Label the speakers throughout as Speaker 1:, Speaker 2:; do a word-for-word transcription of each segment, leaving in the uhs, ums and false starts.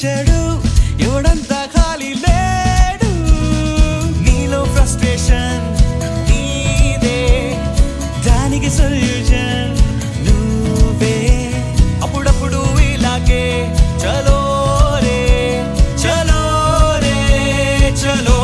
Speaker 1: వచ్చాడు ఎవడంతా ఖాళీ లేడు నీలో ఫ్రస్ట్రేషన్ నీదే దానికి సొల్యూషన్ నువ్వే అప్పుడప్పుడు ఇలాగే చలో రే చలో రే చలో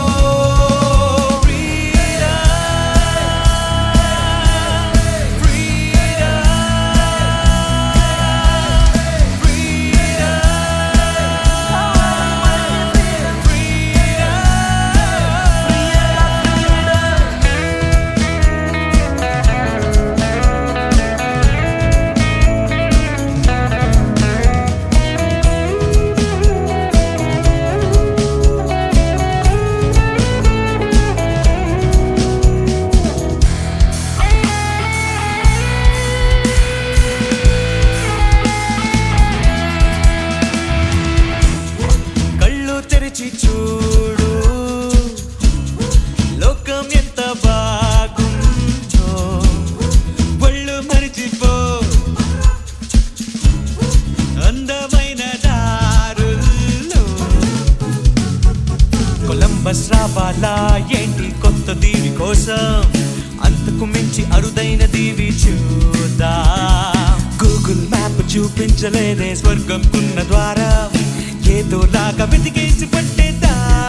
Speaker 1: తెరిచి చూడు లోకం ఎంత బాగుందో ఒళ్ళు మరిచిపో అందమైన దారుల్లో కొలంబస్ రావాలా ఏంటి కొత్త దీవి కోసం అంతకు మించి అరుదైన దీవి చూదా గూగుల్ మ్యాప్ చూపించలేదే స్వర్గంకున్న ద్వారా ఏదో లాగా వెతికేసి పట్టేదా